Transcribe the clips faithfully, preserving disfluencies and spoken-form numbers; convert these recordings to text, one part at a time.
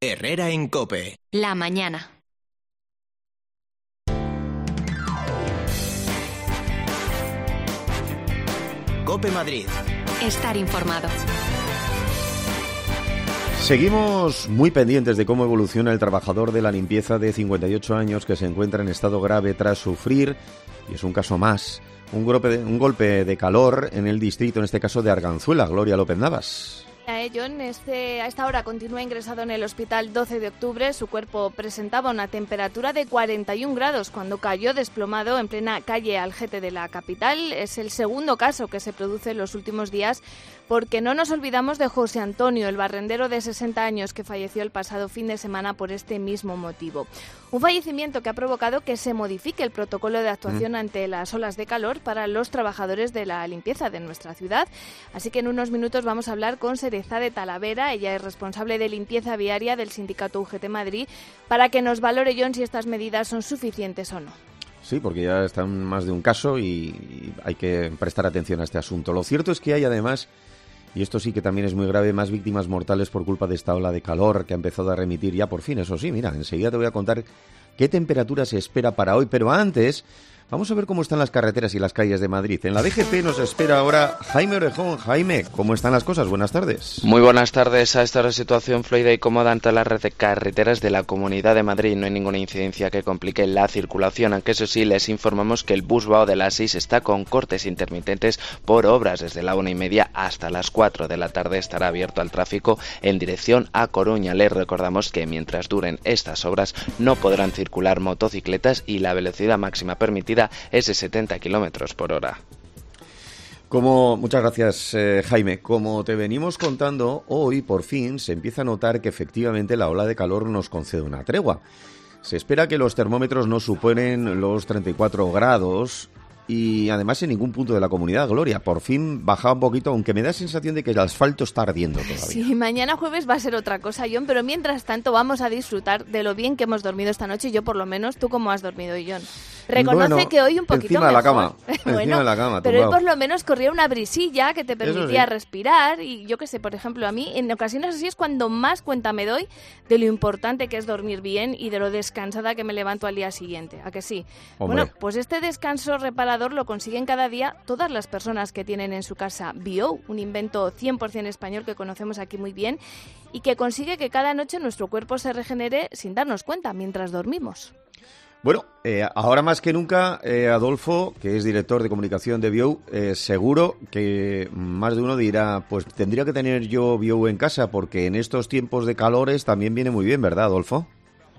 Herrera en COPE. La mañana. COPE Madrid. Estar informado. Seguimos muy pendientes de cómo evoluciona el trabajador de la limpieza de cincuenta y ocho años que se encuentra en estado grave tras sufrir, y es un caso más, un golpe de, un golpe de calor en el distrito, en este caso de Arganzuela. Gloria López Navas. John, este, a esta hora continúa ingresado en el hospital doce de octubre. Su cuerpo presentaba una temperatura de cuarenta y un grados cuando cayó desplomado en plena calle Algete de la capital. Es el segundo caso que se produce en los últimos días, porque no nos olvidamos de José Antonio, el barrendero de sesenta años que falleció el pasado fin de semana por este mismo motivo. Un fallecimiento que ha provocado que se modifique el protocolo de actuación mm. ante las olas de calor para los trabajadores de la limpieza de nuestra ciudad. Así que en unos minutos vamos a hablar con Sereza de Talavera. Ella es responsable de limpieza viaria del sindicato U G T Madrid, para que nos valore, John, si estas medidas son suficientes o no. Sí, porque ya está en más de un caso y hay que prestar atención a este asunto. Lo cierto es que hay además, y esto sí que también es muy grave, más víctimas mortales por culpa de esta ola de calor que ha empezado a remitir ya por fin. Eso sí, mira, enseguida te voy a contar qué temperatura se espera para hoy, pero antes vamos a ver cómo están las carreteras y las calles de Madrid. En la D G T nos espera ahora Jaime Orejón. Jaime, ¿cómo están las cosas? Buenas tardes. Muy buenas tardes. A esta hora situación fluida y cómoda ante la red de carreteras de la Comunidad de Madrid. No hay ninguna incidencia que complique la circulación, aunque eso sí, les informamos que el Busbao de las seis está con cortes intermitentes por obras. Desde la una y media hasta las cuatro de la tarde estará abierto al tráfico en dirección a Coruña. Les recordamos que mientras duren estas obras no podrán circular motocicletas y la velocidad máxima permitida es de setenta kilómetros por hora. Como, muchas gracias, eh, Jaime. Como te venimos contando, hoy por fin se empieza a notar que efectivamente la ola de calor nos concede una tregua. Se espera que los termómetros no superen los treinta y cuatro grados y además en ningún punto de la comunidad, Gloria. Por fin baja un poquito, aunque me da sensación de que el asfalto está ardiendo todavía. Sí, mañana jueves va a ser otra cosa, John, pero mientras tanto vamos a disfrutar de lo bien que hemos dormido esta noche. Yo por lo menos, ¿tú cómo has dormido, John? Reconoce bueno, que hoy un poquito encima mejor. De la cama, bueno, encima de la cama, pero tumbado. hoy por lo menos corría una brisilla que te permitía sí. respirar y yo qué sé, por ejemplo, a mí en ocasiones así es cuando más cuenta me doy de lo importante que es dormir bien y de lo descansada que me levanto al día siguiente. ¿A que sí? Hombre. Bueno, pues este descanso reparador lo consiguen cada día todas las personas que tienen en su casa Bio, un invento cien por ciento español que conocemos aquí muy bien y que consigue que cada noche nuestro cuerpo se regenere sin darnos cuenta mientras dormimos. Bueno, eh, ahora más que nunca, eh, Adolfo, que es director de comunicación de Bio, eh, seguro que más de uno dirá, pues tendría que tener yo Bio en casa, porque en estos tiempos de calores también viene muy bien, ¿verdad, Adolfo?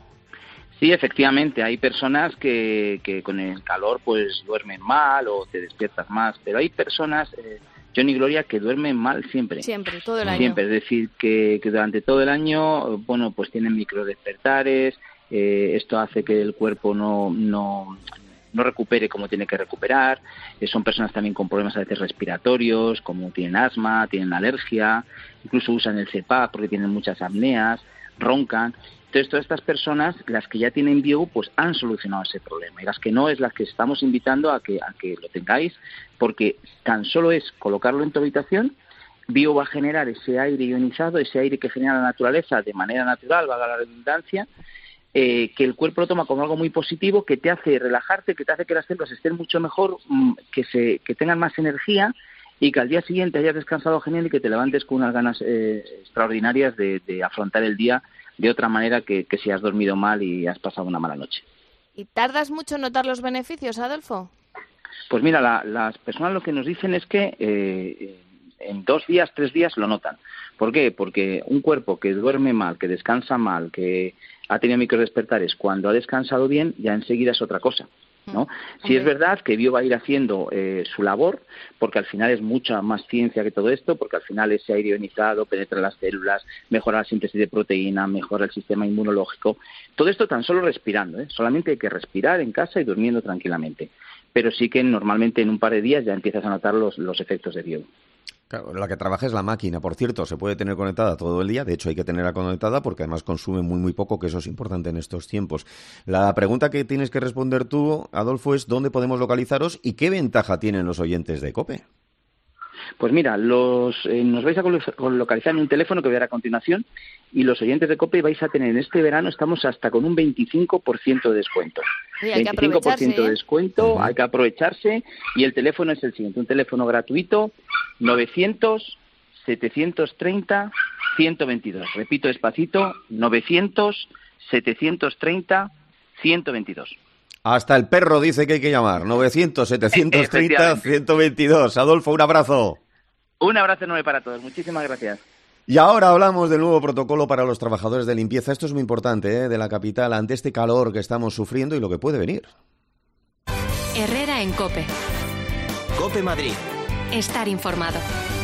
Sí, efectivamente, hay personas que, que con el calor pues duermen mal o te despiertas más, pero hay personas, eh, John y Gloria, que duermen mal siempre. Siempre, todo el año. Siempre, es decir, que, que durante todo el año, bueno, pues tienen microdespertares. Eh, esto hace que el cuerpo no, no, no recupere como tiene que recuperar. Eh, son personas también con problemas a veces respiratorios, como tienen asma, tienen alergia, incluso usan el CEPAP porque tienen muchas apneas, roncan. Entonces, todas estas personas, las que ya tienen Bio, pues han solucionado ese problema. Y las que no, es las que estamos invitando a que, a que lo tengáis, porque tan solo es colocarlo en tu habitación. Bio va a generar ese aire ionizado, ese aire que genera la naturaleza de manera natural, valga la redundancia, Eh, que el cuerpo lo toma como algo muy positivo, que te hace relajarte, que te hace que las células estén mucho mejor, que se que tengan más energía y que al día siguiente hayas descansado genial y que te levantes con unas ganas eh, extraordinarias de, de afrontar el día de otra manera que, que si has dormido mal y has pasado una mala noche. ¿Y tardas mucho en notar los beneficios, Adolfo? Pues mira, la, las personas lo que nos dicen es que eh, en dos días, tres días lo notan. ¿Por qué? Porque un cuerpo que duerme mal, que descansa mal, que ha tenido microdespertares, cuando ha descansado bien, ya enseguida es otra cosa, ¿no? Sí es verdad que Bio va a ir haciendo eh, su labor, porque al final es mucha más ciencia que todo esto, porque al final ese aire ionizado penetra las células, mejora la síntesis de proteína, mejora el sistema inmunológico. Todo esto tan solo respirando, ¿eh? Solamente hay que respirar en casa y durmiendo tranquilamente. Pero sí que normalmente en un par de días ya empiezas a notar los, los efectos de Bio. Claro, la que trabaja es la máquina, por cierto, se puede tener conectada todo el día, de hecho hay que tenerla conectada porque además consume muy muy poco, que eso es importante en estos tiempos. La pregunta que tienes que responder tú, Adolfo, es ¿dónde podemos localizaros y qué ventaja tienen los oyentes de COPE? Pues mira, los, eh, nos vais a localizar en un teléfono que voy a dar a continuación y los oyentes de COPE vais a tener en este verano, estamos hasta con un veinticinco por ciento de descuento. Sí, hay veinticinco por ciento que de descuento, uh-huh. Hay que aprovecharse y el teléfono es el siguiente, un teléfono gratuito, novecientos, setecientos treinta, ciento veintidós. Repito despacito, novecientos, setecientos treinta, ciento veintidós. Hasta el perro dice que hay que llamar, novecientos, setecientos treinta, ciento veintidós. Adolfo, un abrazo. Un abrazo enorme para todos, muchísimas gracias. Y ahora hablamos del nuevo protocolo para los trabajadores de limpieza. Esto es muy importante, ¿eh? De la capital, ante este calor que estamos sufriendo y lo que puede venir. Herrera en COPE. COPE Madrid. Estar informado.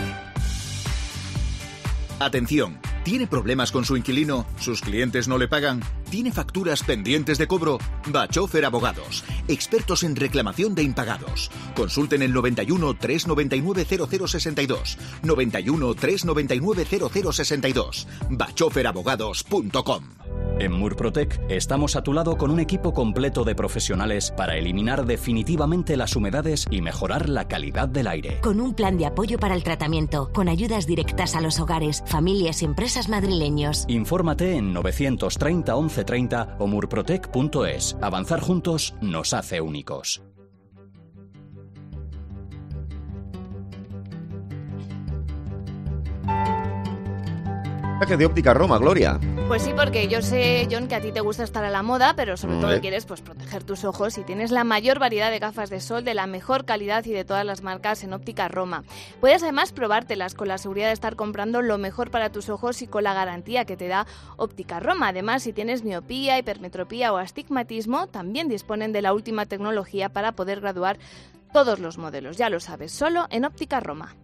Atención, ¿tiene problemas con su inquilino? ¿Sus clientes no le pagan? ¿Tiene facturas pendientes de cobro? Bachofer Abogados, expertos en reclamación de impagados. Consulten el noventa y uno, trescientos noventa y nueve, cero cero sesenta y dos, noventa y uno, trescientos noventa y nueve, cero cero sesenta y dos, bachofer abogados punto com. En Murprotec estamos a tu lado con un equipo completo de profesionales para eliminar definitivamente las humedades y mejorar la calidad del aire. Con un plan de apoyo para el tratamiento, con ayudas directas a los hogares, familias y empresas madrileños. Infórmate en novecientos treinta, once treinta o murprotec punto es. Avanzar juntos nos hace únicos. De Óptica Roma, Gloria. Pues sí, porque yo sé, John, que a ti te gusta estar a la moda, pero sobre todo ¿Eh? quieres pues proteger tus ojos y tienes la mayor variedad de gafas de sol de la mejor calidad y de todas las marcas en Óptica Roma. Puedes además probártelas con la seguridad de estar comprando lo mejor para tus ojos y con la garantía que te da Óptica Roma. Además, si tienes miopía, hipermetropía o astigmatismo, también disponen de la última tecnología para poder graduar todos los modelos. Ya lo sabes, solo en Óptica Roma.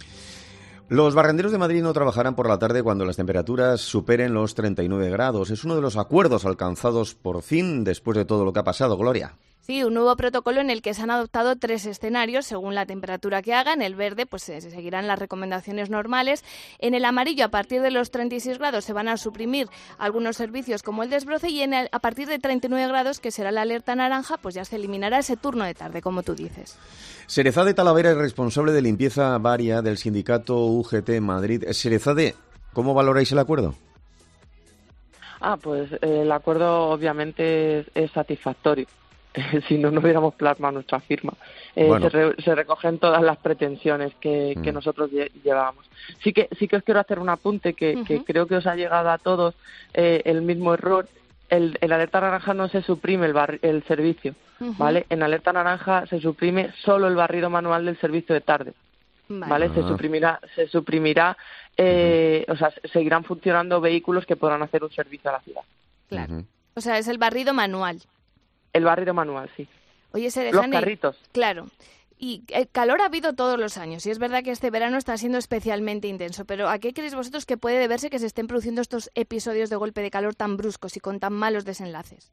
Los barrenderos de Madrid no trabajarán por la tarde cuando las temperaturas superen los treinta y nueve grados. Es uno de los acuerdos alcanzados por fin después de todo lo que ha pasado, Gloria. Sí, un nuevo protocolo en el que se han adoptado tres escenarios según la temperatura que haga. En el verde pues se seguirán las recomendaciones normales. En el amarillo, a partir de los treinta y seis grados, se van a suprimir algunos servicios como el desbroce y en el, a partir de treinta y nueve grados, que será la alerta naranja, pues ya se eliminará ese turno de tarde, como tú dices. Serezade Talavera es responsable de limpieza varia del sindicato U G T Madrid. Serezade, ¿cómo valoráis el acuerdo? Ah, pues eh, el acuerdo obviamente es, es satisfactorio. Si no, no hubiéramos plasmado nuestra firma. Eh, bueno. se, re, se recogen todas las pretensiones que, mm. que nosotros lle- llevábamos. Sí que sí que os quiero hacer un apunte que, uh-huh. que creo que os ha llegado a todos eh, el mismo error. El, el alerta naranja no se suprime el, bar, el servicio, uh-huh. ¿vale? En alerta naranja se suprime solo el barrido manual del servicio de tarde, ¿vale? ¿vale? Uh-huh. Se suprimirá, se suprimirá, eh, uh-huh. o sea, seguirán funcionando vehículos que podrán hacer un servicio a la ciudad. Claro. Uh-huh. O sea, es el barrido manual. El barrido manual, sí. Oye, Serezade, los carritos. Claro. Y el calor ha habido todos los años, y es verdad que este verano está siendo especialmente intenso, pero ¿a qué creéis vosotros que puede deberse que se estén produciendo estos episodios de golpe de calor tan bruscos y con tan malos desenlaces?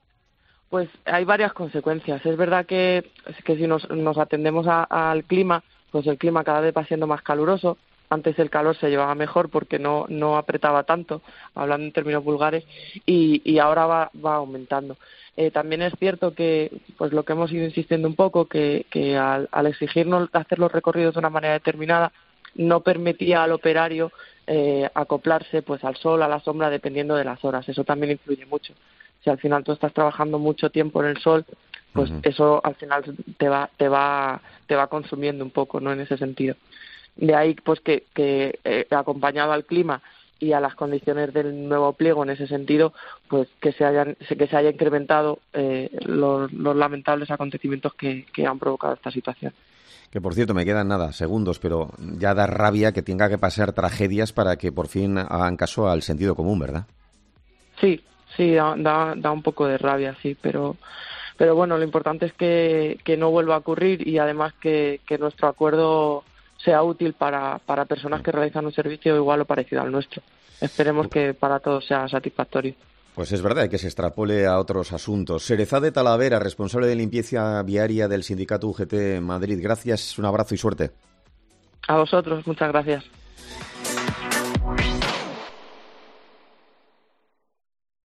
Pues hay varias consecuencias. Es verdad que, que si nos, nos atendemos a, al clima, pues el clima cada vez va siendo más caluroso. Antes el calor se llevaba mejor porque no, no apretaba tanto, hablando en términos vulgares, y, y ahora va, va aumentando. Eh, también es cierto que, pues lo que hemos ido insistiendo un poco, que, que al, al exigirnos hacer los recorridos de una manera determinada, no permitía al operario eh, acoplarse pues al sol, a la sombra, dependiendo de las horas. Eso también influye mucho. Si al final tú estás trabajando mucho tiempo en el sol, pues uh-huh. eso al final te va, te va, te va consumiendo un poco, ¿no? En ese sentido. De ahí pues que, que eh, acompañado al clima y a las condiciones del nuevo pliego en ese sentido, pues que se hayan que se haya incrementado eh, los, los lamentables acontecimientos que, que han provocado esta situación. Que por cierto, me quedan nada, segundos, pero ya da rabia que tenga que pasar tragedias para que por fin hagan caso al sentido común, ¿verdad? Sí, sí, da, da, da un poco de rabia, sí, pero pero bueno, lo importante es que, que no vuelva a ocurrir y además que, que nuestro acuerdo sea útil para, para personas que realizan un servicio igual o parecido al nuestro. Esperemos que para todos sea satisfactorio. Pues es verdad, que se extrapole a otros asuntos. Serezade Talavera, responsable de limpieza viaria del sindicato U G T Madrid. Gracias, un abrazo y suerte. A vosotros, muchas gracias.